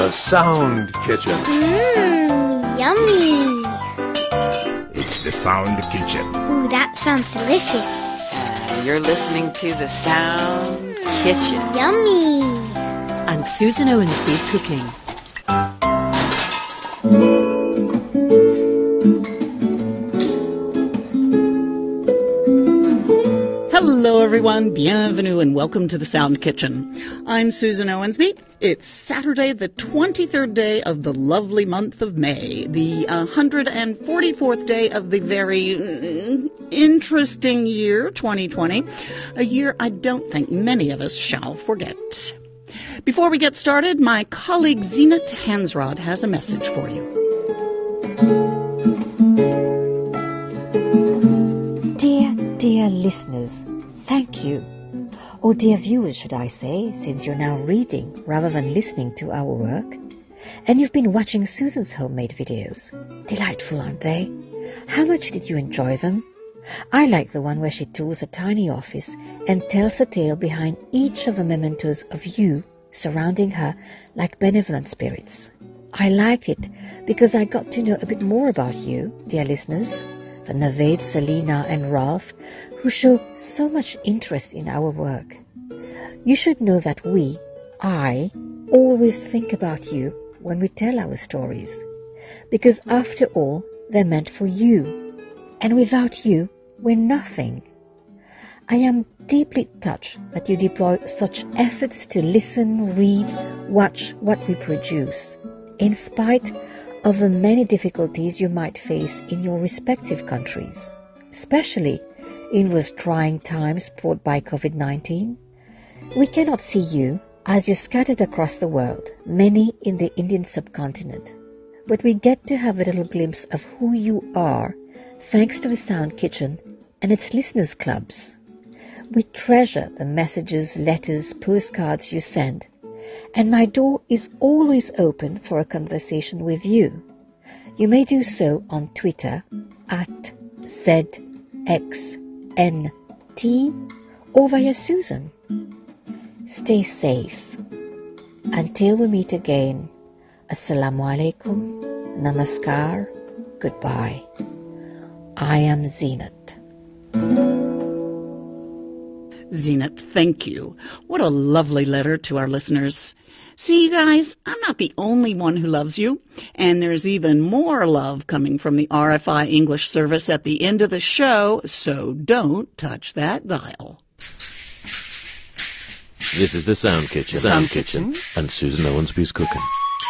The Sound Kitchen. Yummy. It's the Sound Kitchen. Ooh, that sounds delicious. You're listening to The Sound Kitchen. Yummy. And Susan Owensby's cooking. Hello everyone, bienvenue and welcome to the Sound Kitchen. I'm Susan Owensby. It's Saturday, the 23rd day of the lovely month of May, the 144th day of the very interesting year, 2020, a year I don't think many of us shall forget. Before we get started, my colleague Zenat Hansrod has a message for you. Dear listeners, thank you. Or dear viewers, should I say, since you're now reading rather than listening to our work. And you've been watching Susan's homemade videos. Delightful, aren't they? How much did you enjoy them? I like the one where she tours a tiny office and tells a tale behind each of the mementos of you surrounding her like benevolent spirits. I like it because I got to know a bit more about you, dear listeners, the Naved, Selina and Ralph, who show so much interest in our work. You should know that I, always think about you when we tell our stories, because after all, they're meant for you, and without you, we're nothing. I am deeply touched that you deploy such efforts to listen, read, watch what we produce, in spite of the many difficulties you might face in your respective countries, especially in those trying times brought by COVID-19. We cannot see you as you're scattered across the world, many in the Indian subcontinent, but we get to have a little glimpse of who you are thanks to the Sound Kitchen and its listeners' clubs. We treasure the messages, letters, postcards you send, and my door is always open for a conversation with you. You may do so on Twitter at ZXNT or via Susan. Stay safe. Until we meet again, Assalamu alaikum, namaskar, goodbye. I am Zenat. Zenat, thank you. What a lovely letter to our listeners. See, you guys, I'm not the only one who loves you, and there's even more love coming from the RFI English service at the end of the show, so don't touch that dial. This is the Sound Kitchen. And Susan Owensby's cooking.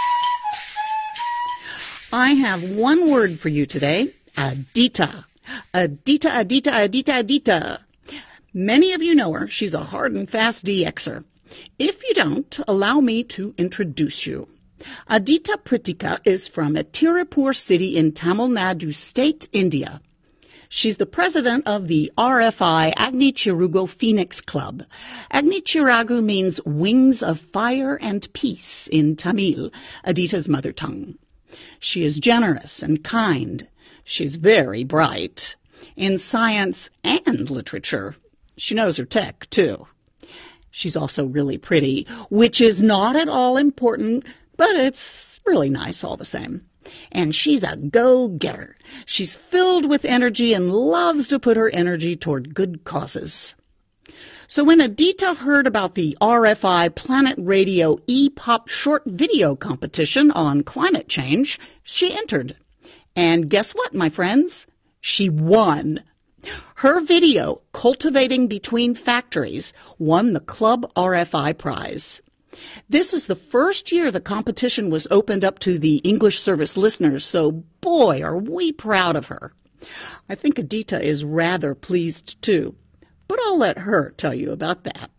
I have one word for you today, Adita. Adita, Adita, Adita, Adita. Many of you know her. She's a hard and fast DXer. If you don't, allow me to introduce you. Adita Pritika is from Tirupur city in Tamil Nadu state, India. She's the president of the RFI Agni Chirugo Phoenix Club. Agni Chiragu means wings of fire and peace in Tamil, Adita's mother tongue. She is generous and kind. She's very bright in science and literature. She knows her tech, too. She's also really pretty, which is not at all important, but it's really nice all the same. And she's a go-getter. She's filled with energy and loves to put her energy toward good causes. So when Adita heard about the RFI Planet Radio E-Pop short video competition on climate change, she entered. And guess what, my friends? She won. Her video, Cultivating Between Factories, won the Club RFI prize. This is the first year the competition was opened up to the English service listeners, so boy, are we proud of her. I think Adita is rather pleased too, but I'll let her tell you about that.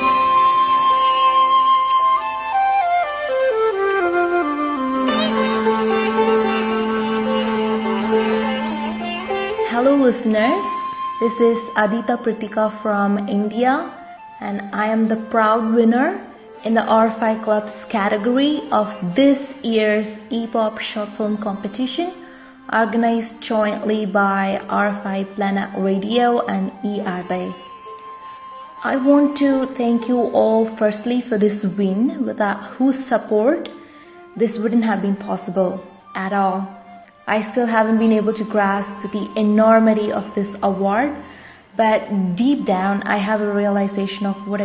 Hello listeners, this is Adita Pritika from India and I am the proud winner in the RFI Club's category of this year's E-Pop short film competition organized jointly by RFI Planet Radio and ERB. I want to thank you all firstly for this win, without whose support this wouldn't have been possible at all. I still haven't been able to grasp the enormity of this award, but deep down I have a realization of what a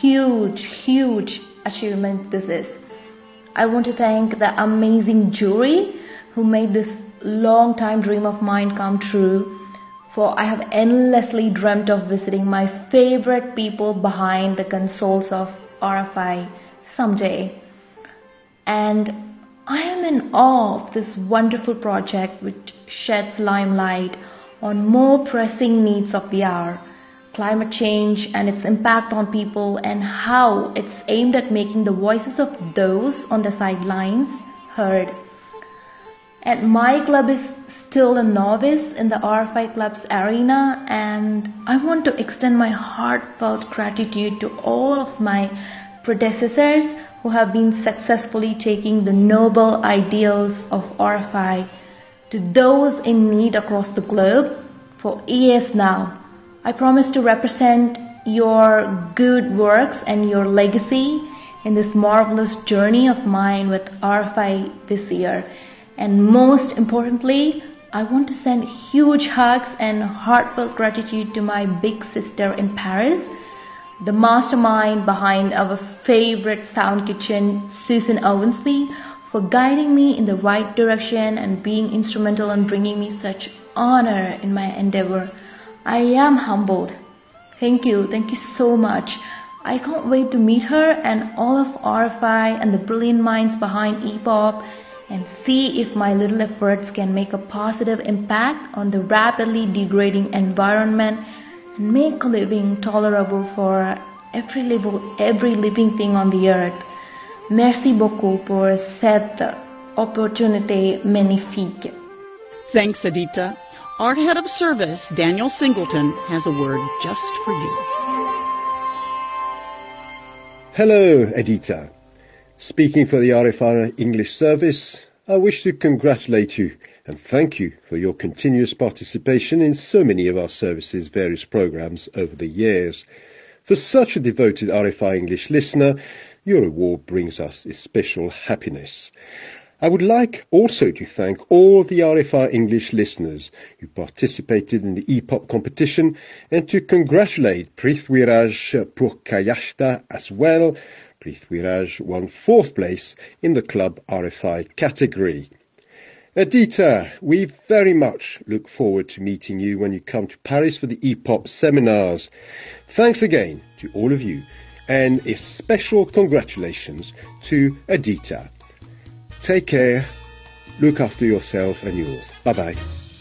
huge achievement this is. I want to thank the amazing jury who made this long time dream of mine come true, for I have endlessly dreamt of visiting my favorite people behind the consoles of RFI someday. And I am in awe of this wonderful project which sheds limelight on more pressing needs of the hour, climate change and its impact on people, and how it's aimed at making the voices of those on the sidelines heard. And my club is still a novice in the RFI Club's arena, and I want to extend my heartfelt gratitude to all of my predecessors who have been successfully taking the noble ideals of RFI to those in need across the globe for years now. I promise to represent your good works and your legacy in this marvelous journey of mine with RFI this year. And most importantly, I want to send huge hugs and heartfelt gratitude to my big sister in Paris, the mastermind behind our favorite sound kitchen, Susan Owensby, for guiding me in the right direction and being instrumental in bringing me such honor in my endeavor. I am humbled. Thank you so much. I can't wait to meet her and all of RFI and the brilliant minds behind EPOP and see if my little efforts can make a positive impact on the rapidly degrading environment and make living tolerable for every living thing on the earth. Merci beaucoup pour cette opportunité magnifique. Thanks, Adita. Our head of service, Daniel Singleton, has a word just for you. Hello, Adita. Speaking for the RFI English service, I wish to congratulate you and thank you for your continuous participation in so many of our service's various programs over the years. For such a devoted RFI English listener, your award brings us special happiness. I would like also to thank all the RFI English listeners who participated in the EPOP competition and to congratulate Prithviraj Purkayashta as well. Prithviraj won 4th place in the Club RFI category. Adita, we very much look forward to meeting you when you come to Paris for the EPOP seminars. Thanks again to all of you, and a special congratulations to Adita. Take care, look after yourself and yours. Bye-bye.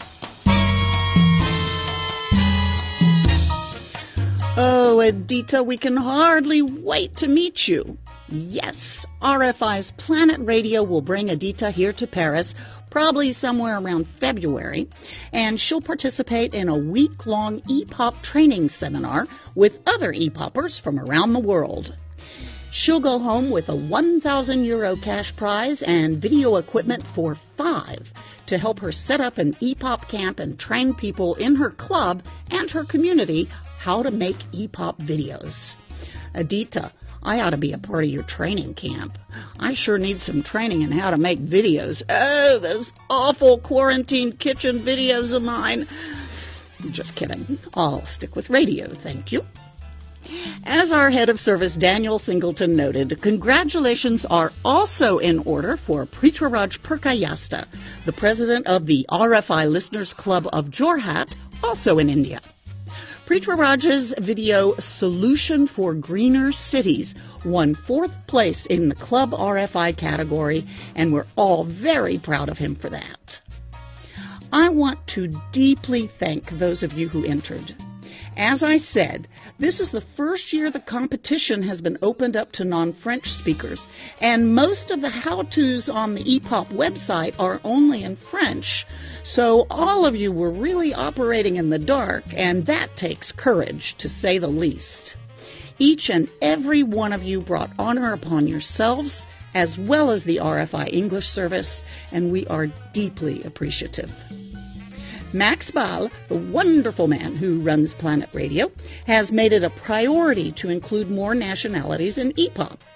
Oh, Adita, we can hardly wait to meet you. Yes, RFI's Planet Radio will bring Adita here to Paris, probably somewhere around February, and she'll participate in a week-long EPOP training seminar with other EPOPers from around the world. She'll go home with a 1,000 euro cash prize and video equipment for 5 to help her set up an EPOP camp and train people in her club and her community how to make EPOP videos. Adita, I ought to be a part of your training camp. I sure need some training in how to make videos. Oh, those awful quarantine kitchen videos of mine. Just kidding. I'll stick with radio, thank you. As our head of service, Daniel Singleton, noted, congratulations are also in order for Prithviraj Purkayashta, the president of the RFI Listeners Club of Jorhat, also in India. Prithviraj's video Solution for Greener Cities won 4th place in the Club RFI category, and we're all very proud of him for that. I want to deeply thank those of you who entered. As I said, this is the first year the competition has been opened up to non-French speakers, and most of the how-tos on the EPOP website are only in French, so all of you were really operating in the dark, and that takes courage, to say the least. Each and every one of you brought honor upon yourselves, as well as the RFI English service, and we are deeply appreciative. Max Ball, the wonderful man who runs Planet Radio, has made it a priority to include more nationalities in EPOP.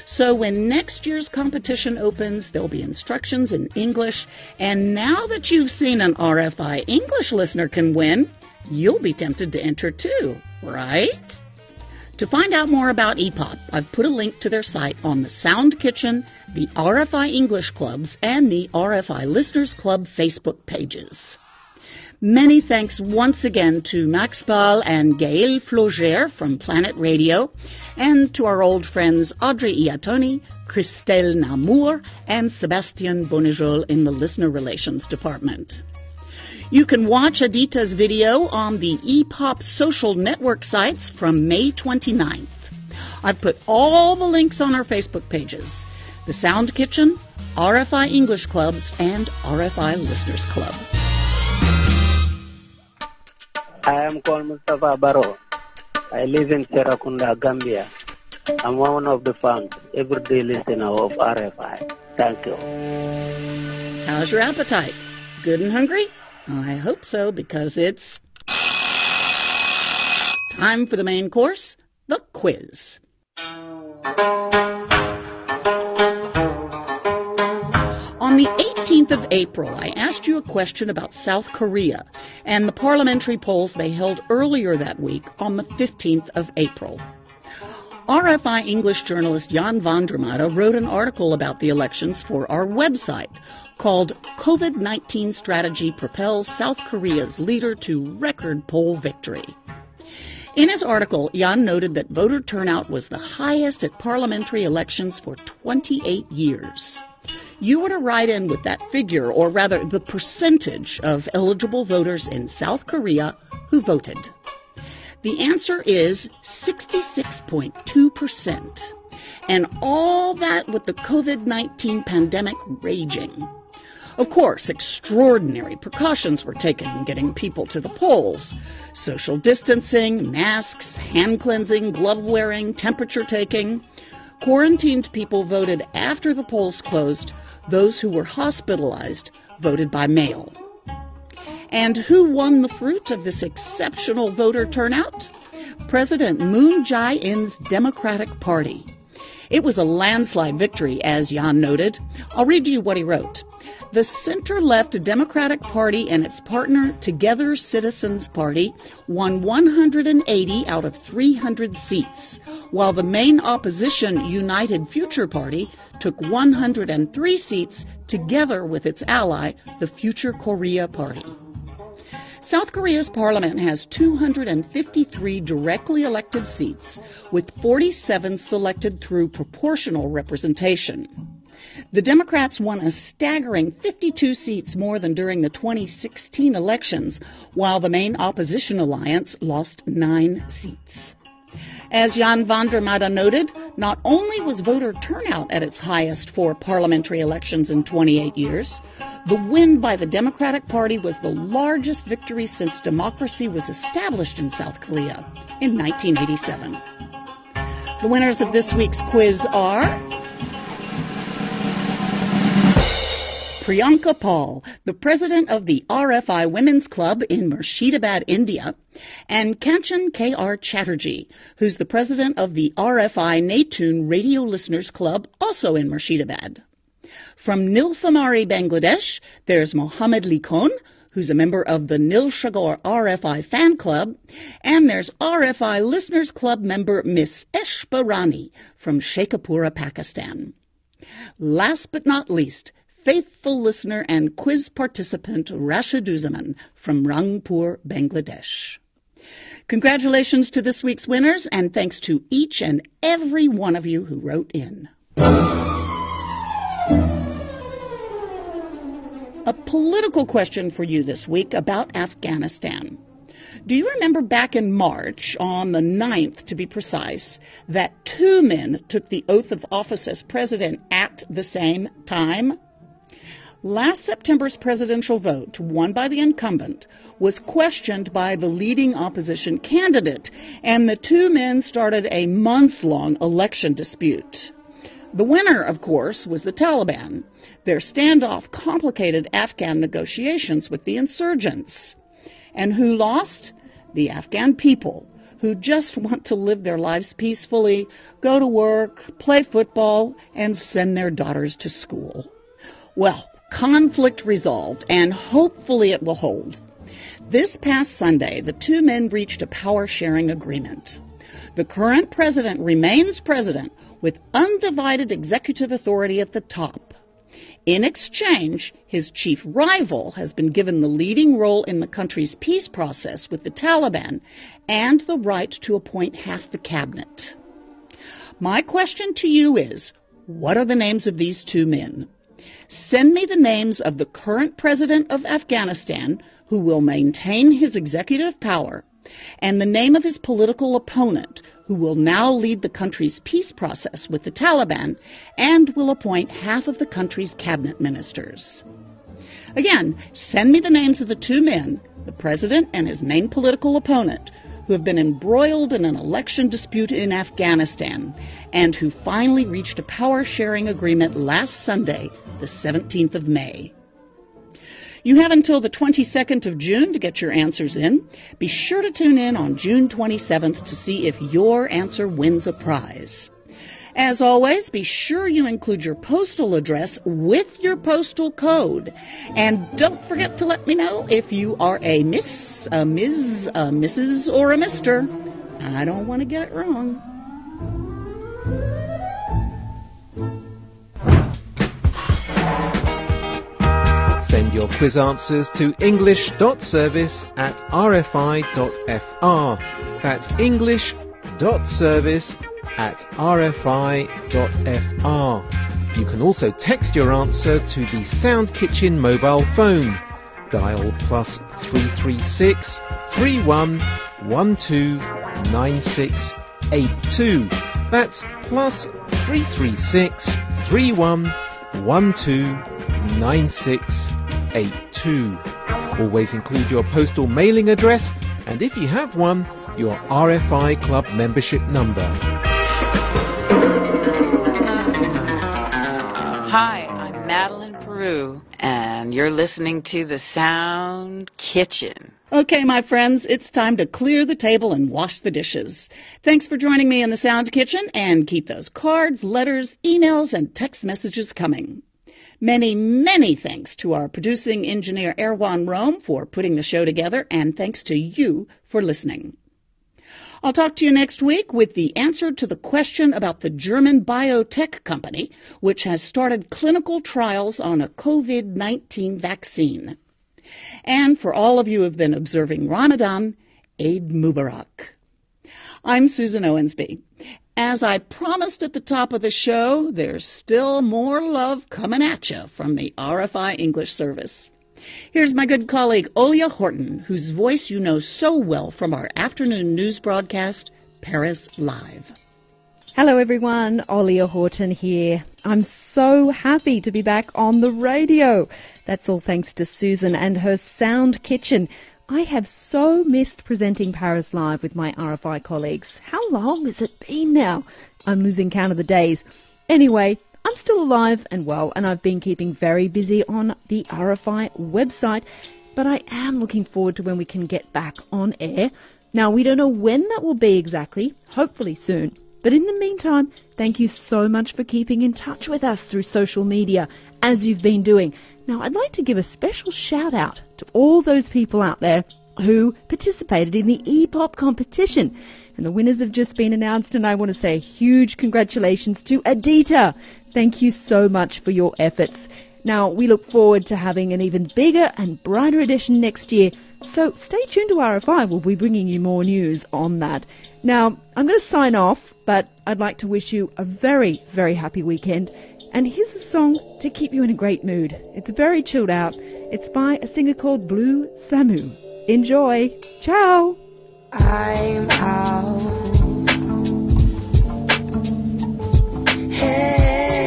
So when next year's competition opens, there'll be instructions in English. And now that you've seen an RFI English listener can win, you'll be tempted to enter too, right? To find out more about EPOP, I've put a link to their site on the Sound Kitchen, the RFI English Clubs, and the RFI Listeners Club Facebook pages. Many thanks once again to Max Ball and Gaël Flauger from Planet Radio, and to our old friends Audrey Iatoni, Christelle Namour, and Sebastian Bonijol in the Listener Relations Department. You can watch Adita's video on the EPOP social network sites from May 29th. I've put all the links on our Facebook pages, the Sound Kitchen, RFI English Clubs, and RFI Listeners Club. I am called Mustafa Baro. I live in Serakunda, Gambia. I'm one of the fans, everyday listener of RFI. Thank you. How's your appetite? Good and hungry? I hope so, because it's time for the main course, the quiz. On the 18th of April, I asked you a question about South Korea and the parliamentary polls they held earlier that week on the 15th of April. RFI English journalist Jan van der Maden wrote an article about the elections for our website called COVID-19 Strategy Propels South Korea's Leader to Record Poll Victory. In his article, Jan noted that voter turnout was the highest at parliamentary elections for 28 years. You were to write in with that figure, or rather the percentage of eligible voters in South Korea who voted. The answer is 66.2%. And all that with the COVID-19 pandemic raging. Of course, extraordinary precautions were taken in getting people to the polls. Social distancing, masks, hand cleansing, glove wearing, temperature taking. Quarantined people voted after the polls closed. Those who were hospitalized voted by mail. And who won the fruit of this exceptional voter turnout? President Moon Jae-in's Democratic Party. It was a landslide victory, as Jan noted. I'll read you what he wrote. The center-left Democratic Party and its partner Together Citizens Party won 180 out of 300 seats, while the main opposition United Future Party took 103 seats together with its ally, the Future Korea Party. South Korea's parliament has 253 directly elected seats, with 47 selected through proportional representation. The Democrats won a staggering 52 seats more than during the 2016 elections, while the main opposition alliance lost 9 seats. As Jan van der Maden noted, not only was voter turnout at its highest for parliamentary elections in 28 years, the win by the Democratic Party was the largest victory since democracy was established in South Korea in 1987. The winners of this week's quiz are Priyanka Paul, the president of the RFI Women's Club in Murshidabad, India, and Kanchan K.R. Chatterjee, who's the president of the RFI Netune Radio Listeners Club, also in Murshidabad. From Nilphamari, Bangladesh, there's Mohammed Likon, who's a member of the Nilshagor RFI Fan Club, and there's RFI Listeners Club member Miss Eshba Rani from Sheikhupura, Pakistan. Last but not least, faithful listener and quiz participant Rashiduzzaman from Rangpur, Bangladesh. Congratulations to this week's winners, and thanks to each and every one of you who wrote in. A political question for you this week about Afghanistan. Do you remember back in March, on the 9th to be precise, that 2 men took the oath of office as president at the same time? Last September's presidential vote, won by the incumbent, was questioned by the leading opposition candidate, and the 2 men started a months-long election dispute. The winner, of course, was the Taliban. Their standoff complicated Afghan negotiations with the insurgents. And who lost? The Afghan people, who just want to live their lives peacefully, go to work, play football, and send their daughters to school. Well, conflict resolved, and hopefully it will hold. This past Sunday, the two men reached a power-sharing agreement. The current president remains president with undivided executive authority at the top. In exchange, his chief rival has been given the leading role in the country's peace process with the Taliban and the right to appoint half the cabinet. My question to you is, what are the names of these two men? Send me the names of the current president of Afghanistan, who will maintain his executive power, and the name of his political opponent, who will now lead the country's peace process with the Taliban and will appoint half of the country's cabinet ministers. Again, send me the names of the two men, the president and his main political opponent, who have been embroiled in an election dispute in Afghanistan and who finally reached a power-sharing agreement last Sunday, the 17th of May. You have until the 22nd of June to get your answers in. Be sure to tune in on June 27th to see if your answer wins a prize. As always, be sure you include your postal address with your postal code. And don't forget to let me know if you are a Miss, a Ms., a Mrs., or a Mr. I don't want to get it wrong. Send your quiz answers to english.service@rfi.fr. That's english.service@rfi.fr. You can also text your answer to the Sound Kitchen mobile phone. Dial +336 3112 9682. That's +336 3112 9682. Always include your postal mailing address and, if you have one, your RFI Club membership number. Hi, I'm Madeline Peru, and you're listening to The Sound Kitchen. Okay, my friends, it's time to clear the table and wash the dishes. Thanks for joining me in the Sound Kitchen, and keep those cards, letters, emails, and text messages coming. Many, many thanks to our producing engineer Erwan Rome for putting the show together, and thanks to you for listening. I'll talk to you next week with the answer to the question about the German biotech company, which has started clinical trials on a COVID-19 vaccine. And for all of you who have been observing Ramadan, Eid Mubarak. I'm Susan Owensby. As I promised at the top of the show, there's still more love coming at you from the RFI English service. Here's my good colleague Olia Horton, whose voice you know so well from our afternoon news broadcast, Paris Live. Hello everyone, Olia Horton here. I'm so happy to be back on the radio. That's all thanks to Susan and her Sound Kitchen. I have so missed presenting Paris Live with my RFI colleagues. How long has it been now? I'm losing count of the days. Anyway, I'm still alive and well, and I've been keeping very busy on the RFI website, but I am looking forward to when we can get back on air. Now, we don't know when that will be exactly, hopefully soon. But in the meantime, thank you so much for keeping in touch with us through social media, as you've been doing. Now, I'd like to give a special shout out to all those people out there who participated in the E-Pop competition. And the winners have just been announced, and I want to say a huge congratulations to Adita. Thank you so much for your efforts. Now, we look forward to having an even bigger and brighter edition next year, so stay tuned to RFI. We'll be bringing you more news on that. Now, I'm going to sign off, but I'd like to wish you a very, very happy weekend. And here's a song to keep you in a great mood. It's very chilled out. It's by a singer called Blue Samu. Enjoy. Ciao. I'm out. Hey.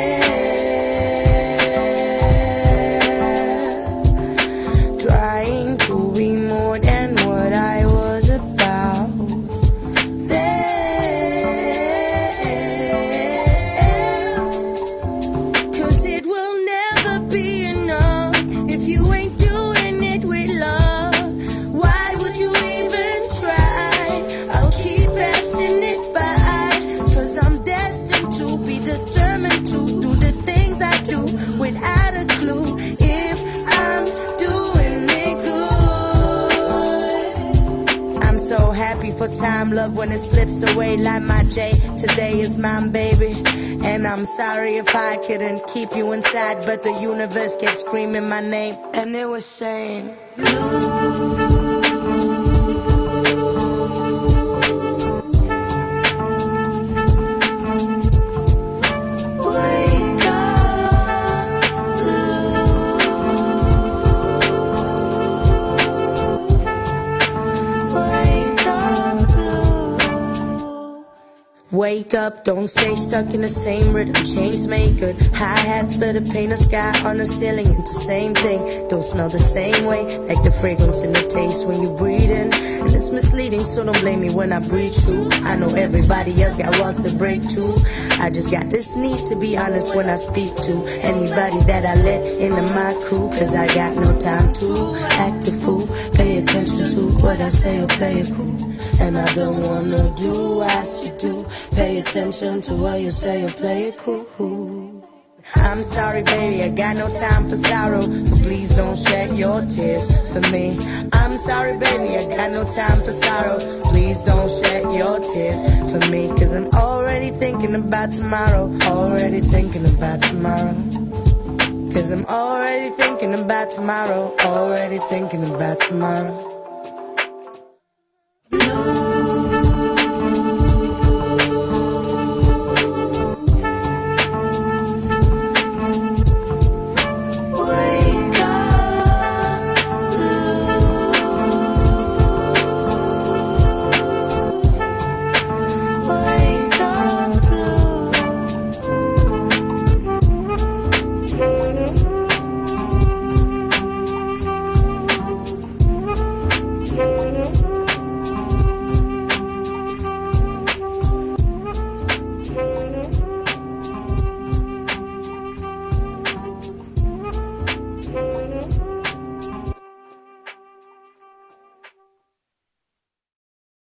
Trying to be more than what I was about. Cause it will never be enough if you ain't doing it with love. Why would you even try? I'll keep for time, love when it slips away like my J. Today is mine, baby. And I'm sorry if I couldn't keep you inside, but the universe kept screaming my name, and it was saying, wake up, don't stay stuck in the same rhythm. Chains make good. Hi-hats better paint a sky on the ceiling into same thing. Don't smell the same way, like the fragrance and the taste when you breathe in. And it's misleading, so don't blame me when I breathe true. I know everybody else got walls to break too. I just got this need to be honest when I speak to anybody that I let into my crew. Cause I got no time to act a fool. Pay attention to what I say or play it cool. And I don't wanna do as you do. Pay attention to what you say or play it cool. I'm sorry, baby, I got no time for sorrow, so please don't shed your tears for me. I'm sorry, baby, I got no time for sorrow. Please don't shed your tears for me. Cause I'm already thinking about tomorrow. Already thinking about tomorrow. Cause I'm already thinking about tomorrow. Already thinking about tomorrow.